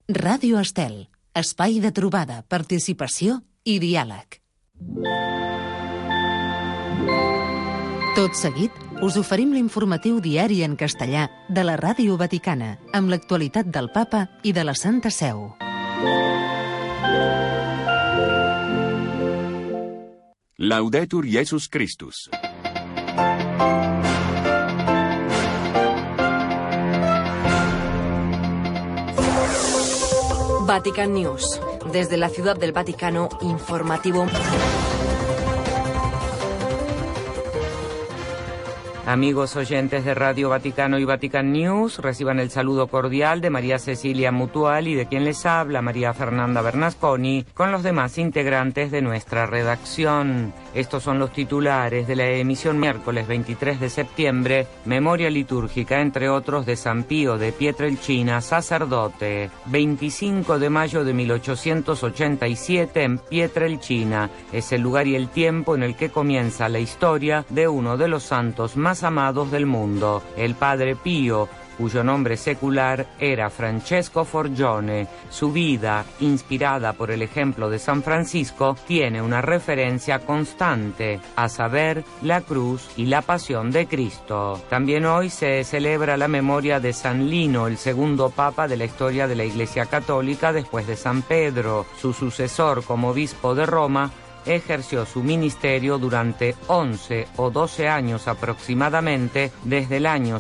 Ràdio Estel, espai de trobada, participació i diàleg. Tot seguit, us oferim l'informatiu diari en castellà de la Ràdio Vaticana, amb l'actualitat del Papa i de la Santa Seu. Laudetur Jesus Christus. Vatican News. Desde la Ciudad del Vaticano, informativo. Amigos oyentes de Radio Vaticano y Vatican News, reciban el saludo cordial de María Cecilia Mutual y de quien les habla, María Fernanda Bernasconi, con los demás integrantes de nuestra redacción. Estos son los titulares de la emisión miércoles 23 de septiembre, memoria litúrgica, entre otros, de San Pío de Pietrelcina, sacerdote. 25 de mayo de 1887 en Pietrelcina. Es el lugar y el tiempo en el que comienza la historia de uno de los santos más amados del mundo, el Padre Pío, cuyo nombre secular era Francesco Forgione. Su vida, inspirada por el ejemplo de San Francisco, tiene una referencia constante, a saber, la cruz y la pasión de Cristo. También hoy se celebra la memoria de San Lino, el segundo papa de la historia de la Iglesia Católica después de San Pedro. Su sucesor como obispo de Roma ejerció su ministerio durante 11 o 12 años aproximadamente, desde el año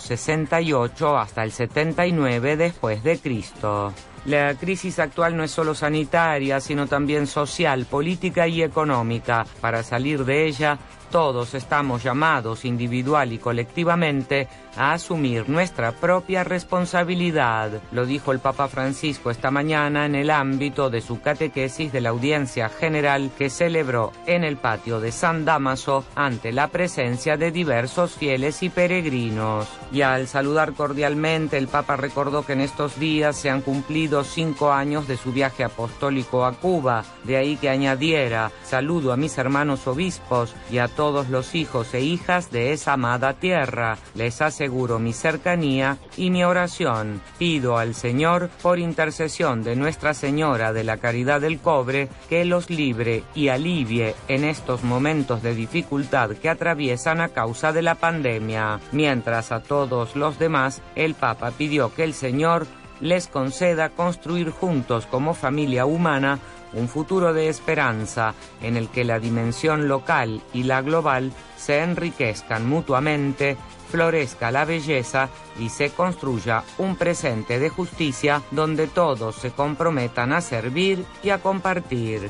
68 hasta el 79 después de Cristo. La crisis actual no es solo sanitaria, sino también social, política y económica. Para salir de ella, todos estamos llamados individual y colectivamente a asumir nuestra propia responsabilidad. Lo dijo el Papa Francisco esta mañana en el ámbito de su catequesis de la audiencia general que celebró en el patio de San Dámaso ante la presencia de diversos fieles y peregrinos. Y al saludar cordialmente, el Papa recordó que en estos días se han cumplido 5 años de su viaje apostólico a Cuba. De ahí que añadiera: saludo a mis hermanos obispos y a todos los hijos e hijas de esa amada tierra. Les aseguro mi cercanía y mi oración. Pido al Señor, por intercesión de Nuestra Señora de la Caridad del Cobre, que los libre y alivie en estos momentos de dificultad que atraviesan a causa de la pandemia. Mientras a todos los demás, el Papa pidió que el Señor les conceda construir juntos como familia humana un futuro de esperanza en el que la dimensión local y la global se enriquezcan mutuamente, florezca la belleza y se construya un presente de justicia donde todos se comprometan a servir y a compartir.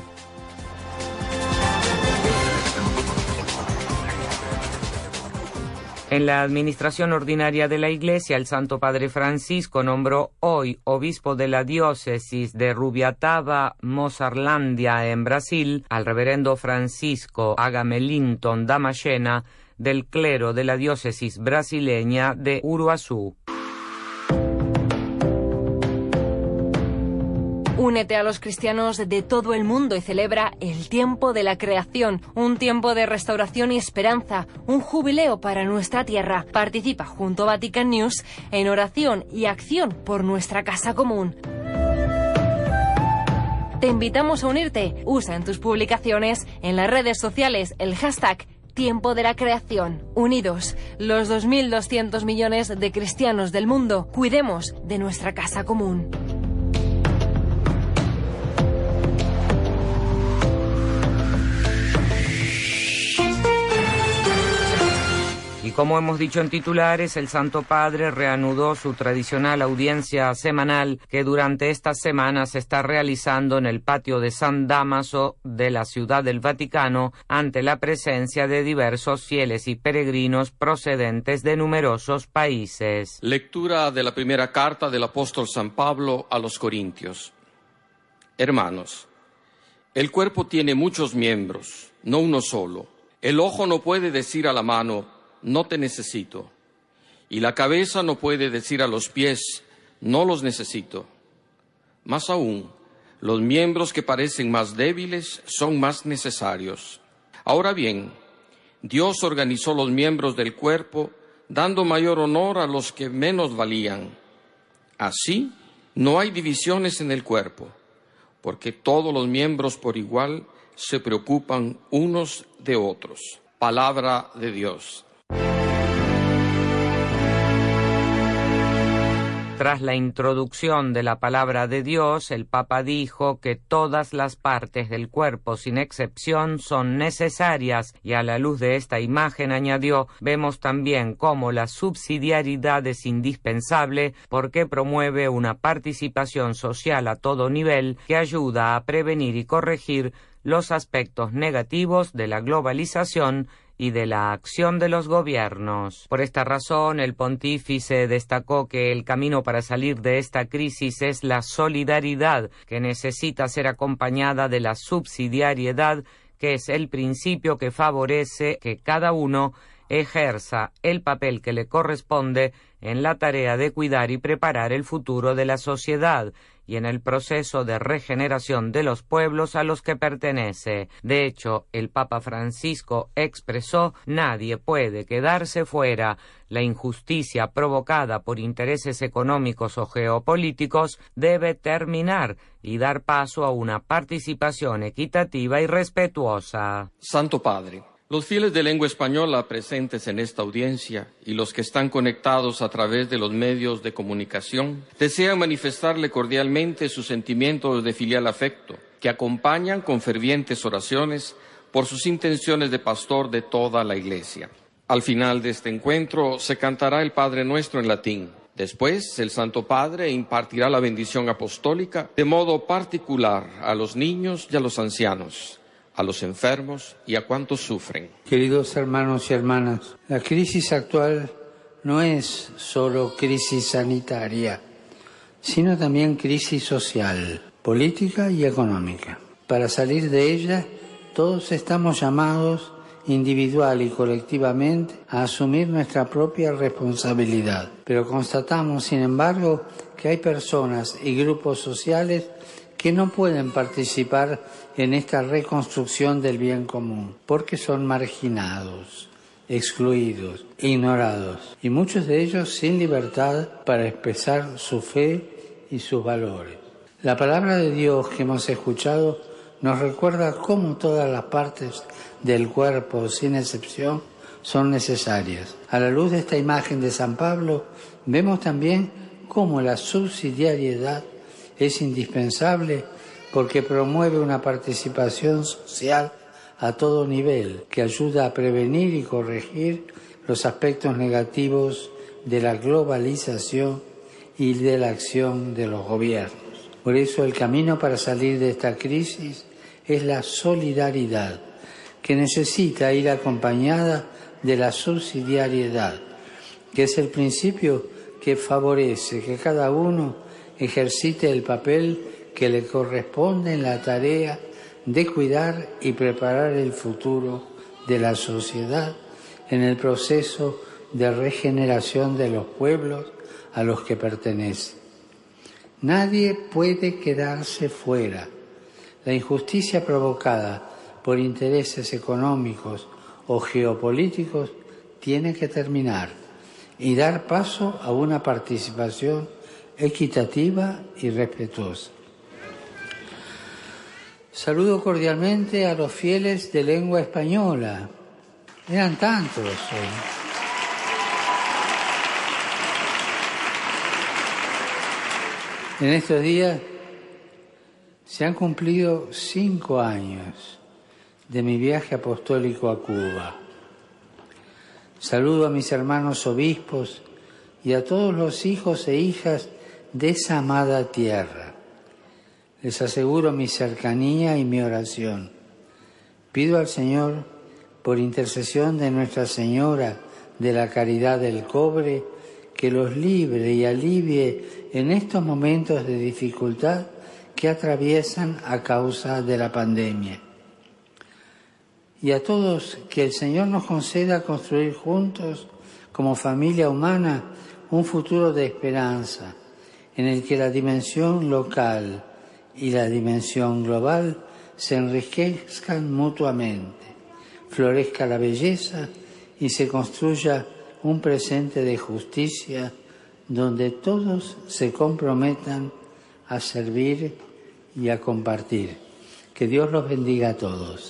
En la administración ordinaria de la Iglesia, el Santo Padre Francisco nombró hoy obispo de la diócesis de Rubiataba, Mozarlandia, en Brasil, al reverendo Francisco Agamelinton Damascena, del clero de la diócesis brasileña de Uruaçu. Únete a los cristianos de todo el mundo y celebra el tiempo de la creación, un tiempo de restauración y esperanza, un jubileo para nuestra tierra. Participa junto a Vatican News en oración y acción por nuestra casa común. Te invitamos a unirte. Usa en tus publicaciones, en las redes sociales, el hashtag Tiempo de la Creación. Unidos, los 2.200 millones de cristianos del mundo, cuidemos de nuestra casa común. Y como hemos dicho en titulares, el Santo Padre reanudó su tradicional audiencia semanal que durante estas semanas se está realizando en el patio de San Dámaso de la Ciudad del Vaticano ante la presencia de diversos fieles y peregrinos procedentes de numerosos países. Lectura de la primera carta del apóstol San Pablo a los Corintios. Hermanos, el cuerpo tiene muchos miembros, no uno solo. El ojo no puede decir a la mano: no te necesito. Y la cabeza no puede decir a los pies: no los necesito. Más aún, los miembros que parecen más débiles son más necesarios. Ahora bien, Dios organizó los miembros del cuerpo, dando mayor honor a los que menos valían. Así, No hay divisiones en el cuerpo, porque todos los miembros por igual se preocupan unos de otros. Palabra de Dios. Tras la introducción de la palabra de Dios, el Papa dijo que todas las partes del cuerpo, sin excepción, son necesarias, y a la luz de esta imagen, añadió, vemos también cómo la subsidiariedad es indispensable porque promueve una participación social a todo nivel que ayuda a prevenir y corregir los aspectos negativos de la globalización y de la acción de los gobiernos. Por esta razón, el pontífice destacó que el camino para salir de esta crisis es la solidaridad, que necesita ser acompañada de la subsidiariedad, que es el principio que favorece que cada uno ejerza el papel que le corresponde en la tarea de cuidar y preparar el futuro de la sociedad y en el proceso de regeneración de los pueblos a los que pertenece. De hecho, el Papa Francisco expresó: nadie puede quedarse fuera. La injusticia provocada por intereses económicos o geopolíticos debe terminar y dar paso a una participación equitativa y respetuosa. Santo Padre, los fieles de lengua española presentes en esta audiencia y los que están conectados a través de los medios de comunicación desean manifestarle cordialmente sus sentimientos de filial afecto, que acompañan con fervientes oraciones por sus intenciones de pastor de toda la Iglesia. Al final de este encuentro se cantará el Padre Nuestro en latín. Después, el Santo Padre impartirá la bendición apostólica de modo particular a los niños y a los ancianos, a los enfermos y a cuantos sufren. Queridos hermanos y hermanas, la crisis actual no es solo crisis sanitaria, sino también crisis social, política y económica. Para salir de ella, todos estamos llamados individual y colectivamente a asumir nuestra propia responsabilidad. Pero constatamos, sin embargo, que hay personas y grupos sociales que no pueden participar en esta reconstrucción del bien común, porque son marginados, excluidos, ignorados, y muchos de ellos sin libertad para expresar su fe y sus valores. La palabra de Dios que hemos escuchado nos recuerda cómo todas las partes del cuerpo, sin excepción, son necesarias. A la luz de esta imagen de San Pablo, vemos también cómo la subsidiariedad es indispensable porque promueve una participación social a todo nivel que ayuda a prevenir y corregir los aspectos negativos de la globalización y de la acción de los gobiernos. Por eso el camino para salir de esta crisis es la solidaridad, que necesita ir acompañada de la subsidiariedad, que es el principio que favorece que cada uno ejercite el papel que le corresponde en la tarea de cuidar y preparar el futuro de la sociedad en el proceso de regeneración de los pueblos a los que pertenece. Nadie puede quedarse fuera. La injusticia provocada por intereses económicos o geopolíticos tiene que terminar y dar paso a una participación equitativa y respetuosa. Saludo cordialmente a los fieles de lengua española. Eran tantos hoy. En estos días se han cumplido 5 años de mi viaje apostólico a Cuba. Saludo a mis hermanos obispos y a todos los hijos e hijas de esa amada tierra. Les aseguro mi cercanía y mi oración. Pido al Señor, por intercesión de Nuestra Señora de la Caridad del Cobre, que los libre y alivie en estos momentos de dificultad que atraviesan a causa de la pandemia. Y a todos que el Señor nos conceda construir juntos, como familia humana, un futuro de esperanza, en el que la dimensión local y la dimensión global se enriquezcan mutuamente, florezca la belleza y se construya un presente de justicia donde todos se comprometan a servir y a compartir. Que Dios los bendiga a todos.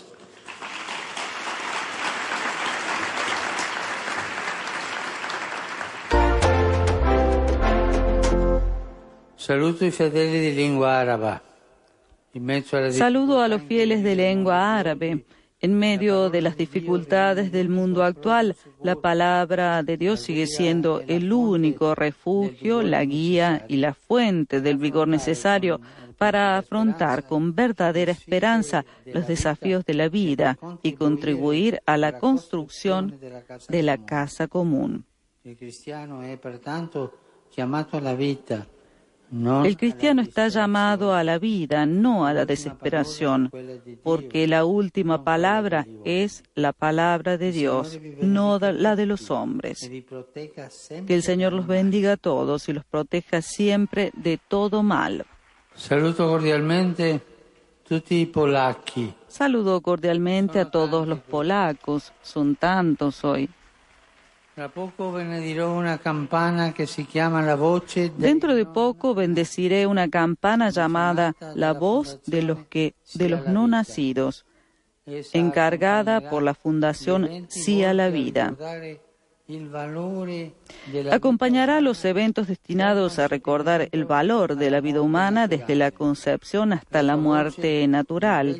Saludo i fedeli di lingua araba. Saludo a los fieles de lengua árabe. En medio de las dificultades del mundo actual, la palabra de Dios sigue siendo el único refugio, la guía y la fuente del vigor necesario para afrontar con verdadera esperanza los desafíos de la vida y contribuir a la construcción de la casa común. El cristiano es, por tanto, llamado a la vida. El cristiano está llamado a la vida, no a la desesperación, porque la última palabra es la palabra de Dios, no la de los hombres. Que el Señor los bendiga a todos y los proteja siempre de todo mal. Saludo cordialmente tutti i polacchi. Saludo cordialmente a todos los polacos, son tantos hoy. Dentro de poco bendeciré una campana llamada La Voz de los No Nacidos, encargada por la Fundación Sí a la Vida. Acompañará los eventos destinados a recordar el valor de la vida humana desde la concepción hasta la muerte natural.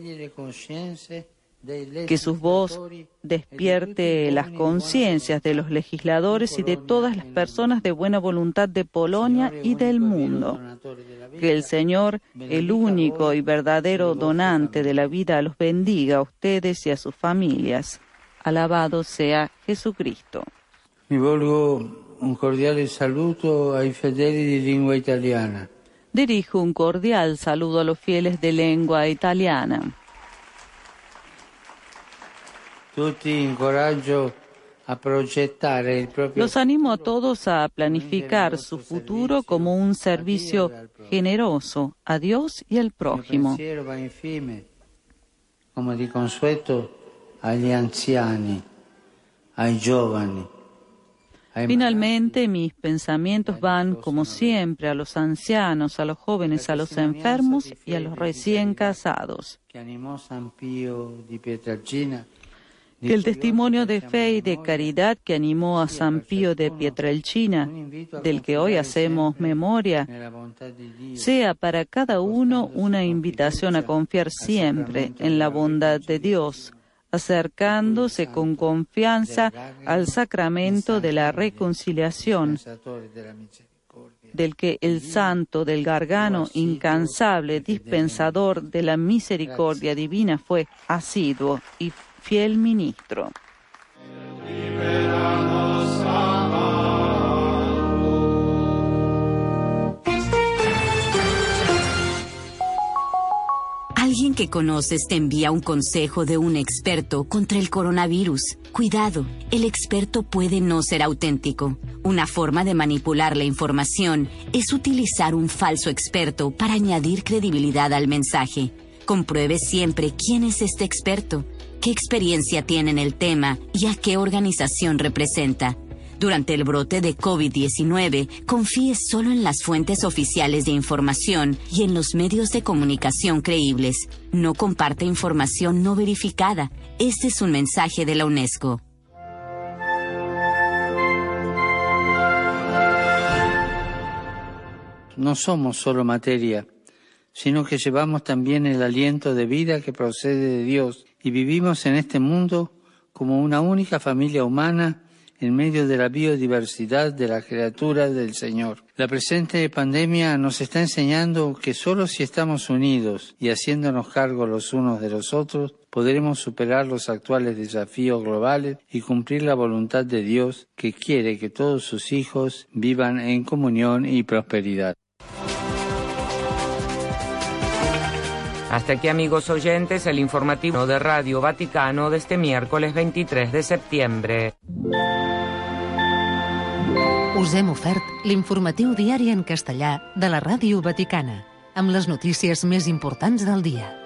Que su voz despierte las conciencias de los legisladores y de todas las personas de buena voluntad de Polonia y del mundo. Que el Señor, el único y verdadero donante de la vida, los bendiga a ustedes y a sus familias. Alabado sea Jesucristo. Mi volgo un cordiale saluto ai fedeli di lingua italiana. Dirijo un cordial saludo a los fieles de lengua italiana. Los animo a todos a planificar su futuro como un servicio generoso a Dios y al prójimo. Como di consueto agli anziani, ai giovani. Finalmente, mis pensamientos van, como siempre, a los ancianos, a los jóvenes, a los enfermos y a los recién casados. Que el testimonio de fe y de caridad que animó a San Pío de Pietrelcina, del que hoy hacemos memoria, sea para cada uno una invitación a confiar siempre en la bondad de Dios, acercándose con confianza al sacramento de la reconciliación, del que el santo del Gargano, incansable dispensador de la misericordia divina, fue asiduo y fiel ministro. Alguien que conoces te envía un consejo de un experto contra el coronavirus. Cuidado, el experto puede no ser auténtico. Una forma de manipular la información es utilizar un falso experto para añadir credibilidad al mensaje. Compruebe siempre quién es este experto, qué experiencia tiene en el tema y a qué organización representa. Durante el brote de COVID-19, confíe solo en las fuentes oficiales de información y en los medios de comunicación creíbles. No comparte información no verificada. Este es un mensaje de la UNESCO. No somos solo materia, sino que llevamos también el aliento de vida que procede de Dios y vivimos en este mundo como una única familia humana en medio de la biodiversidad de la criatura del Señor. La presente pandemia nos está enseñando que solo si estamos unidos y haciéndonos cargo los unos de los otros, podremos superar los actuales desafíos globales y cumplir la voluntad de Dios, que quiere que todos sus hijos vivan en comunión y prosperidad. Hasta aquí, amigos oyentes, el informativo de Radio Vaticano de este miércoles 23 de septiembre. Us hem ofert l'informatiu diari en castellà de la Ràdio Vaticana, amb les notícies més importants del dia.